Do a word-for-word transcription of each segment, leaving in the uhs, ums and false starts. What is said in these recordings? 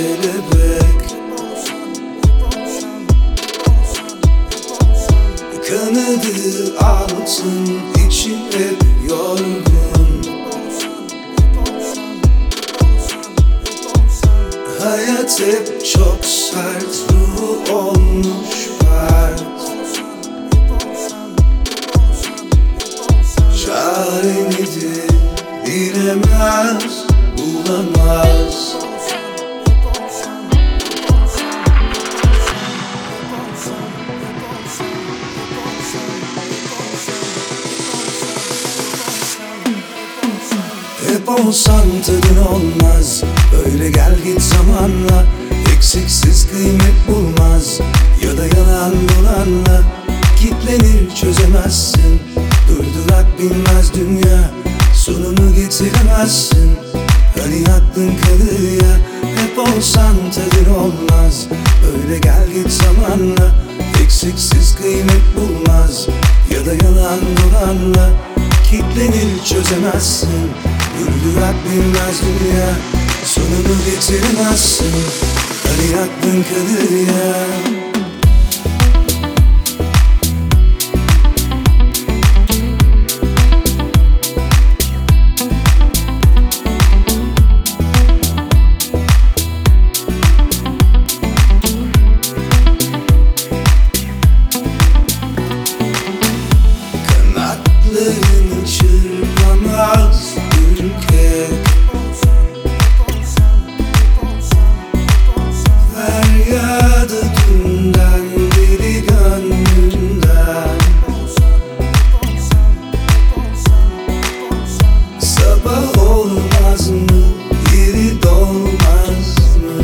kelebek. Kanadı altın, içi hep yorgun. Hayat hep çok sert, ruhu olmuş pert. Çareni de bilemez, bulamaz. Hep olsan tadın olmaz, böyle gel git zamanla. Eksiksiz kıymet bulmaz, ya da yalan dolanla. Kitlenir çözemezsin, durdurak bilmez dünya. Sonunu getiremezsin, hani aklın kalır ya. Hep olsan tadın olmaz, böyle gel git zamanla. Eksiksiz kıymet bulmaz, ya da yalan dolanla. Kitlenir çözemezsin, durdurak bilmez dünya. Sonunu getiremezsin, hani aklın kalır ya. Kanatlarını çırpamaz ürkek. Feryadı dünden beri gönlümden. Sabah olmaz mı, yeri dolmaz mı?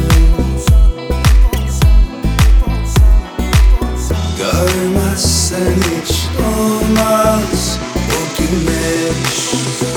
Görmezsen hiç doğmaz o güneş.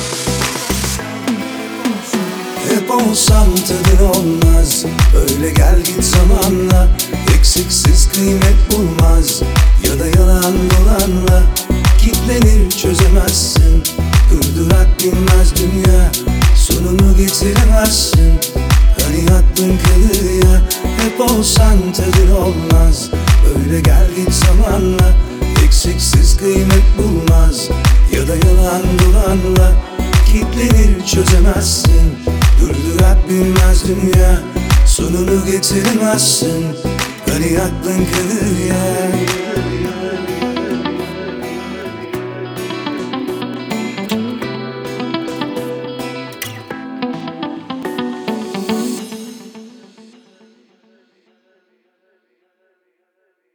Hep olsan tadın olmaz, öyle gel git zamanla. Eksiksiz kıymet bulmaz, ya da yalan dolanla. Kitlenir çözemezsin, durdurak bilmez dünya. Sonunu getiremezsin, hani aklın kalır ya. Hep olsan tadın olmaz, öyle gel git zamanla. Eksiksiz kıymet bulmaz, ya da yalan dolanla. Kitlenir çözemezsin, durdurak bilmez dünya. Sonunu getiremezsin, hani aklın kalır ya.